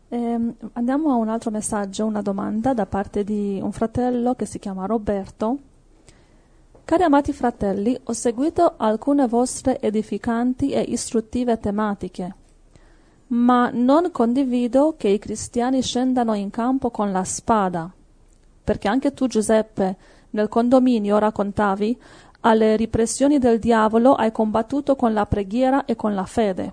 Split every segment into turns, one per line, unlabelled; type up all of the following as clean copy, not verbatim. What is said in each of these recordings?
Andiamo a un altro messaggio, una domanda da parte di un fratello che si chiama Roberto. Cari amati fratelli, ho seguito alcune vostre edificanti e istruttive tematiche, ma non condivido che i cristiani scendano in campo con la spada, perché anche tu, Giuseppe, nel condominio raccontavi, alle ripressioni del diavolo hai combattuto con la preghiera e con la fede.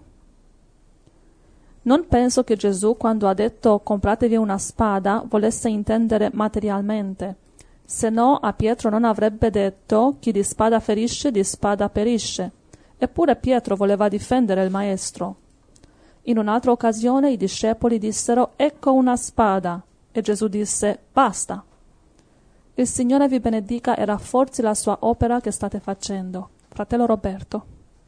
Non penso che Gesù, quando ha detto compratevi una spada, volesse intendere materialmente, se no a Pietro non avrebbe detto chi di spada ferisce, di spada perisce. Eppure Pietro voleva difendere il maestro. In un'altra occasione i discepoli dissero ecco una spada, e Gesù disse basta. Il Signore vi benedica e rafforzi la sua opera che state facendo. Fratello Roberto.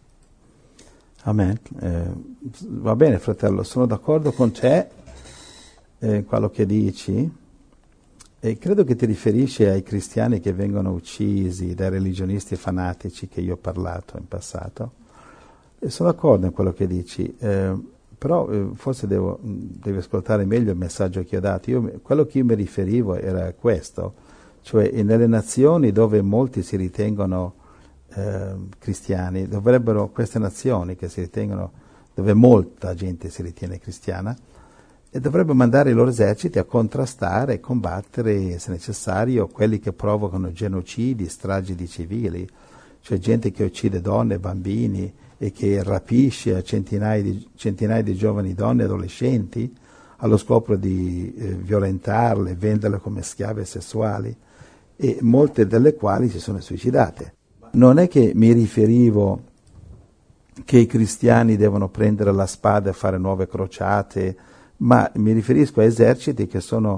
Amen. Va bene, fratello, sono d'accordo con te quello che dici, e credo che ti riferisci ai cristiani che vengono uccisi dai religionisti fanatici che io ho parlato in passato. E sono d'accordo in quello che dici, però forse devi ascoltare meglio il messaggio che ho dato. Quello che io mi riferivo era questo, cioè nelle nazioni dove molti si ritengono cristiani, queste nazioni che si ritengono, dove molta gente si ritiene cristiana, e dovrebbe mandare i loro eserciti a contrastare e combattere, se necessario, quelli che provocano genocidi, stragi di civili, cioè gente che uccide donne, bambini e che rapisce a centinaia di giovani donne e adolescenti allo scopo di violentarle, venderle come schiave sessuali, e molte delle quali si sono suicidate. Non è che mi riferivo che i cristiani devono prendere la spada e fare nuove crociate, ma mi riferisco a eserciti che sono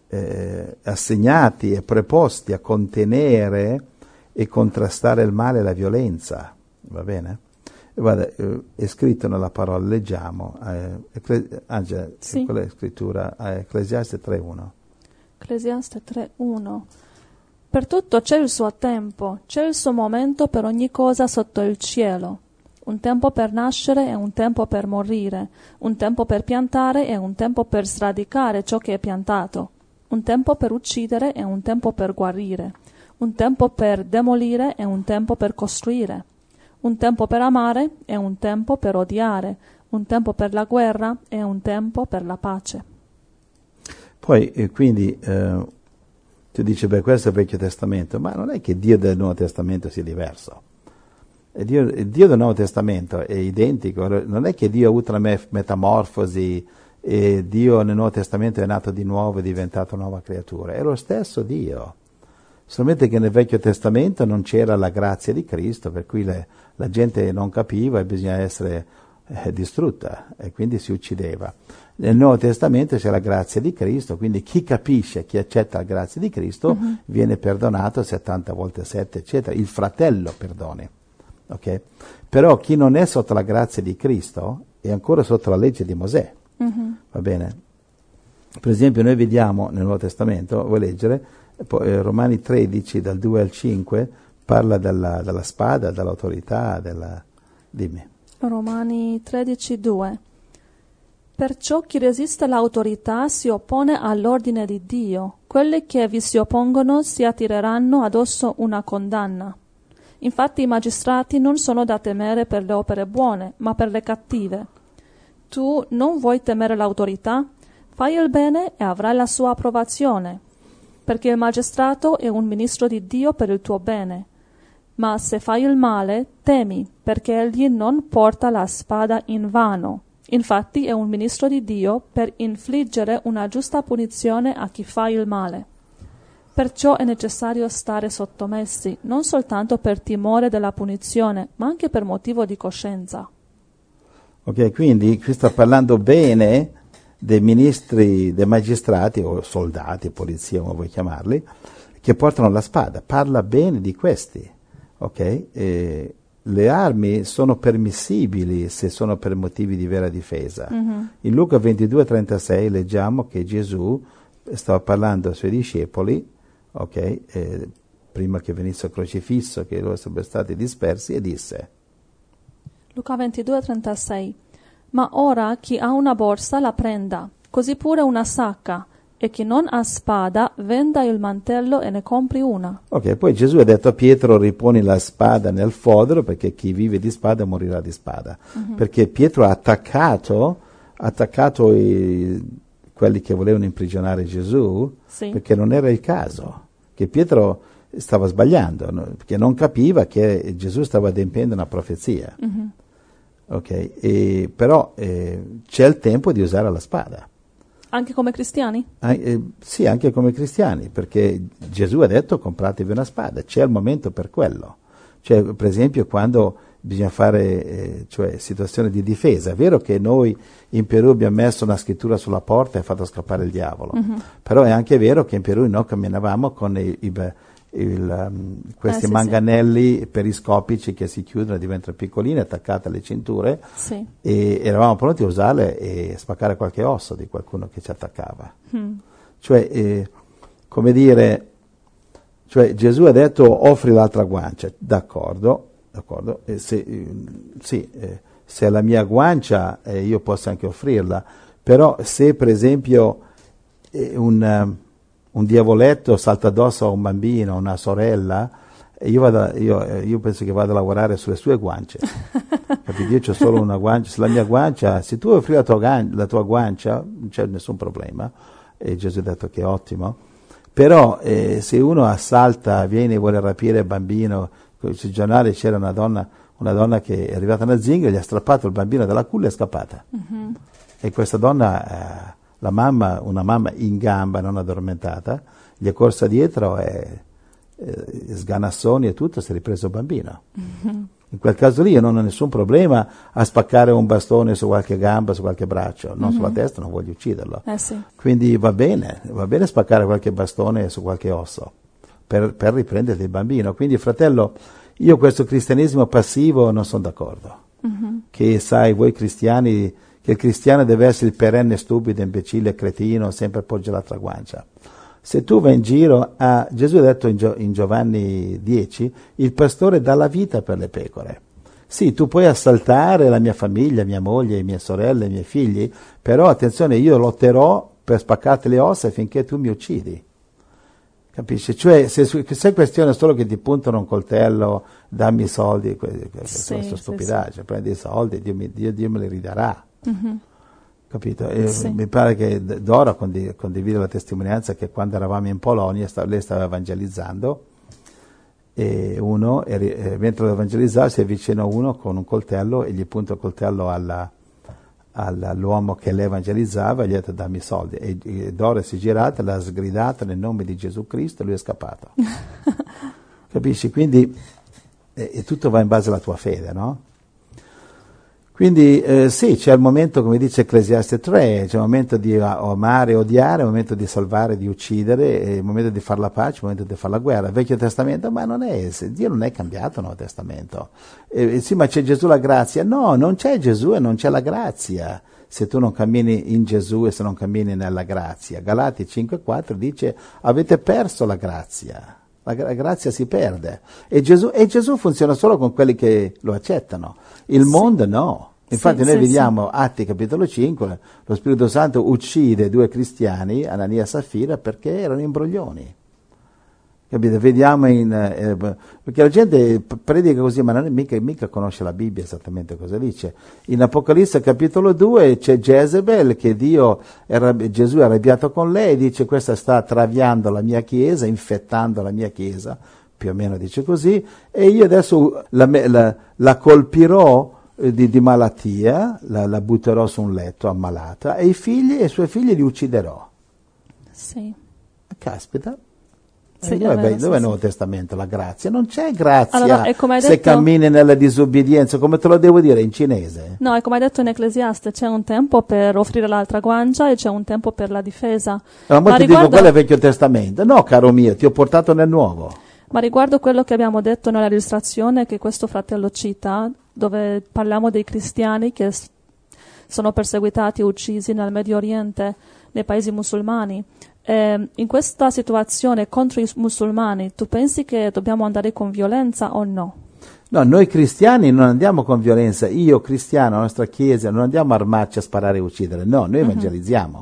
assegnati e preposti a contenere e contrastare il male e la violenza, va bene? Guarda, è scritto nella parola, leggiamo, Angela,
sì.
Quella è scrittura, Ecclesiaste 3.1.
Ecclesiaste 3.1. Per tutto c'è il suo tempo, c'è il suo momento per ogni cosa sotto il cielo. Un tempo per nascere e un tempo per morire, un tempo per piantare e un tempo per sradicare ciò che è piantato, un tempo per uccidere e un tempo per guarire, un tempo per demolire e un tempo per costruire, un tempo per amare e un tempo per odiare, un tempo per la guerra e un tempo per la pace.
Poi, quindi, tu dici, beh, questo è il Vecchio Testamento, ma non è che Dio del Nuovo Testamento sia diverso. Dio del Nuovo Testamento è identico, non è che Dio ha avuto una metamorfosi e Dio nel Nuovo Testamento è nato di nuovo, è diventato una nuova creatura, è lo stesso Dio, solamente che nel Vecchio Testamento non c'era la grazia di Cristo, per cui la gente non capiva e bisognava essere distrutta e quindi si uccideva. Nel Nuovo Testamento c'è la grazia di Cristo, quindi chi capisce, chi accetta la grazia di Cristo viene perdonato 70 volte 7, eccetera, il fratello perdoni. Okay? Però chi non è sotto la grazia di Cristo è ancora sotto la legge di Mosè, va bene? Per esempio noi vediamo nel Nuovo Testamento, vuoi leggere, Romani 13 dal 2 al 5 parla della spada, dell'autorità, dimmi.
Romani 13:2. Perciò chi resiste all'autorità si oppone all'ordine di Dio. Quelli che vi si oppongono si attireranno addosso una condanna. Infatti i magistrati non sono da temere per le opere buone, ma per le cattive. Tu non vuoi temere l'autorità? Fai il bene e avrai la sua approvazione, perché il magistrato è un ministro di Dio per il tuo bene. Ma se fai il male, temi, perché egli non porta la spada in vano. Infatti è un ministro di Dio per infliggere una giusta punizione a chi fa il male. Perciò è necessario stare sottomessi, non soltanto per timore della punizione, ma anche per motivo di coscienza.
Ok, quindi qui sta parlando bene dei ministri, dei magistrati o soldati, polizia, come vuoi chiamarli, che portano la spada. Parla bene di questi, ok? Le armi sono permissibili se sono per motivi di vera difesa. In Luca 22:36 leggiamo che Gesù stava parlando ai suoi discepoli, ok, prima che venisse crocifisso, che loro sarebbero stati dispersi, e disse:
Luca 22:36. Ma ora chi ha una borsa la prenda, Così pure una sacca, e chi non ha spada venda il mantello e ne compri una.
Ok, poi Gesù ha detto a Pietro: riponi la spada nel fodero, perché chi vive di spada morirà di spada. Perché Pietro ha attaccato quelli che volevano imprigionare Gesù,
Sì.
perché non era il caso, che Pietro stava sbagliando, no? Perché non capiva che Gesù stava adempiendo una profezia. Ok, però c'è il tempo di usare la spada.
Anche come cristiani?
Sì, anche come cristiani, perché Gesù ha detto: compratevi una spada, c'è il momento per quello. Cioè, per esempio, quando bisogna fare situazioni di difesa. È vero che noi in Perù abbiamo messo una scrittura sulla porta e fatto scappare il diavolo, però è anche vero che in Perù noi camminavamo con questi manganelli periscopici che si chiudono e diventano piccolini, attaccati alle cinture,
Sì.
e eravamo pronti a usarle e spaccare qualche osso di qualcuno che ci attaccava. Cioè, come dire, cioè Gesù ha detto: offri l'altra guancia. D'accordo, e se è la mia guancia, io posso anche offrirla, però se per esempio un diavoletto salta addosso a un bambino, a una sorella, io penso che vado a lavorare sulle sue guance. Capito? Io ho solo una guancia, se la mia guancia, se tu offri la tua guancia, non c'è nessun problema, e Gesù ha detto che è ottimo. Però se uno assalta, viene e vuole rapire il bambino, sul giornale c'era una donna che è arrivata nel Zingaro, gli ha strappato il bambino dalla culla e è scappata. E questa donna, una mamma in gamba, non addormentata, gli è corsa dietro e sganassoni e tutto, si è ripreso il bambino. In quel caso lì io non ho nessun problema a spaccare un bastone su qualche gamba, su qualche braccio, non sulla testa, non voglio ucciderlo.
Sì.
Quindi va bene spaccare qualche bastone su qualche osso per riprendere il bambino. Quindi, fratello, io questo cristianesimo passivo non sono d'accordo. Che sai, voi cristiani, che il cristiano deve essere il perenne stupido, imbecille, cretino, sempre appoggia l'altra guancia. Se tu vai in giro, Gesù ha detto in Giovanni 10, il pastore dà la vita per le pecore. Sì, tu puoi assaltare la mia famiglia, mia moglie, mie sorelle, i miei figli, però attenzione, io lotterò per spaccarti le ossa finché tu mi uccidi. Capisci? Cioè, se è questione solo che ti puntano un coltello, dammi i soldi, questa stupidaggine, prendi i soldi, Dio me li ridarà. Capito? Mi pare che Dora condivide la testimonianza che quando eravamo in Polonia lei stava evangelizzando e mentre evangelizzava si avvicina uno con un coltello e gli punta il coltello all'uomo che lei evangelizzava e gli ha detto: dammi i soldi. E Dora si è girata, l'ha sgridata nel nome di Gesù Cristo e lui è scappato. Capisci? Quindi tutto va in base alla tua fede, no? Quindi sì, c'è il momento, come dice Ecclesiaste 3, c'è il momento di amare e odiare, il momento di salvare, di uccidere, il momento di fare la pace, il momento di fare la guerra. Il Vecchio Testamento, ma Dio non è cambiato il Nuovo Testamento. Sì, ma c'è Gesù la grazia? No, non c'è Gesù e non c'è la grazia, se tu non cammini in Gesù e se non cammini nella grazia. Galati 5,4 dice: avete perso la grazia. La grazia si perde e Gesù funziona solo con quelli che lo accettano, il mondo no. Infatti noi vediamo Atti capitolo 5, lo Spirito Santo uccide 2 cristiani, Anania e Safira, perché erano imbroglioni. Capite? Vediamo perché la gente predica così, ma non è mica conosce la Bibbia esattamente cosa dice. In Apocalisse capitolo 2 c'è Jezebel che Gesù è arrabbiato con lei e dice: questa sta traviando la mia chiesa, infettando la mia chiesa, più o meno dice così, e io adesso la colpirò di malattia, la butterò su un letto ammalata e i suoi figli li ucciderò.
Sì.
Caspita.
Sì,
dove è il Nuovo Testamento? La grazia? Non c'è grazia
allora,
se cammini nella disobbedienza, come te lo devo dire in cinese?
No, è come hai detto in Ecclesiaste, c'è un tempo per offrire l'altra guancia e c'è un tempo per la difesa.
Ma ti dico, quello è il Vecchio Testamento. No, caro mio, ti ho portato nel Nuovo.
Ma riguardo quello che abbiamo detto nella illustrazione che questo fratello cita, dove parliamo dei cristiani che sono perseguitati e uccisi nel Medio Oriente, nei paesi musulmani, in questa situazione contro i musulmani, tu pensi che dobbiamo andare con violenza o no?
No, noi cristiani non andiamo con violenza. Io cristiano, la nostra chiesa, non andiamo a armarci a sparare e uccidere. No, noi evangelizziamo.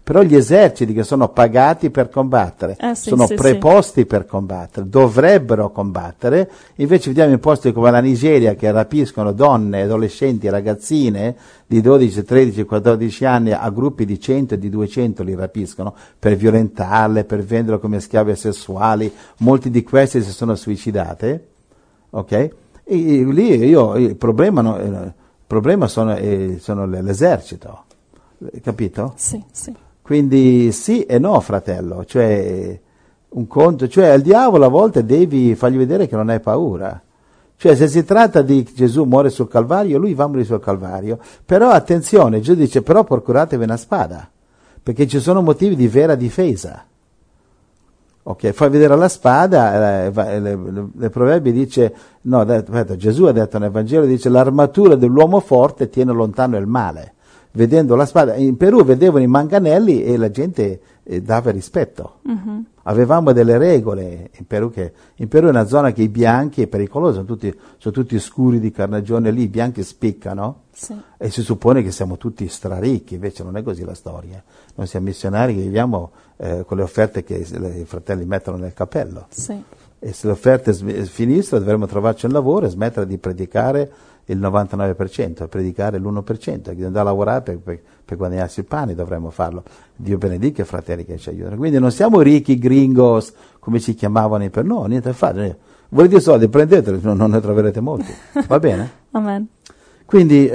però gli eserciti che sono pagati per combattere, sono preposti per combattere, dovrebbero combattere, invece vediamo in posti come la Nigeria che rapiscono donne, adolescenti, ragazzine di 12, 13, 14 anni a gruppi di 100 e di 200 li rapiscono per violentarle, per venderle come schiave sessuali, molti di questi si sono suicidate, ok? E lì il problema sono l'esercito, capito?
Sì.
Quindi sì e no, fratello, cioè un conto, cioè al diavolo a volte devi fargli vedere che non hai paura. Cioè se si tratta di Gesù muore sul Calvario, lui va a morire sul Calvario, però attenzione, Gesù dice però procuratevi una spada, perché ci sono motivi di vera difesa. Ok, fai vedere la spada, le Proverbi dice, no, aspetta, Gesù ha detto nel Vangelo, dice l'armatura dell'uomo forte tiene lontano il male. Vedendo la spada, in Perù vedevano i manganelli e la gente dava rispetto. Mm-hmm. Avevamo delle regole in Perù è una zona che i bianchi è pericolosa, sono tutti scuri di carnagione lì, i bianchi spiccano. Sì. E si suppone che siamo tutti straricchi, invece non è così la storia. Noi siamo missionari che viviamo con le offerte che i fratelli mettono nel cappello. Sì. E se le offerte finissero dovremmo trovarci un lavoro e smettere di predicare il 99%, predicare l'1%, che andare a lavorare per guadagnarsi il pane dovremmo farlo. Dio benedica i fratelli che ci aiutano. Quindi non siamo ricchi gringos, come ci chiamavano per no, niente da fare. Volete i soldi, prendeteli, non ne troverete molti. Va bene?
Amen.
Quindi,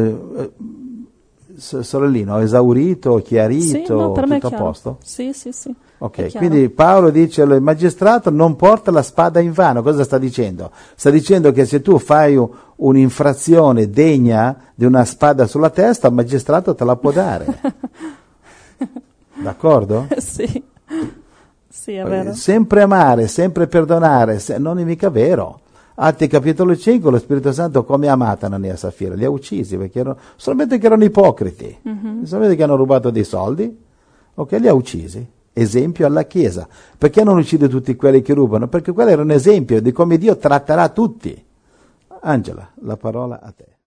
sorellino, ho esaurito, chiarito,
no, per me
tutto a posto?
Sì.
Ok, quindi Paolo dice il magistrato non porta la spada in vano. Cosa sta dicendo? Sta dicendo che se tu fai un'infrazione degna di una spada sulla testa, il magistrato te la può dare. D'accordo?
Sì, è vero.
Sempre amare, sempre perdonare, non è mica vero. Atti capitolo 5, lo Spirito Santo come ha amato Anania e Safira? Li ha uccisi perché solamente che erano ipocriti, solamente che hanno rubato dei soldi, ok, li ha uccisi. Esempio alla Chiesa. Perché non uccide tutti quelli che rubano? Perché quello era un esempio di come Dio tratterà tutti. Angela, la parola a te.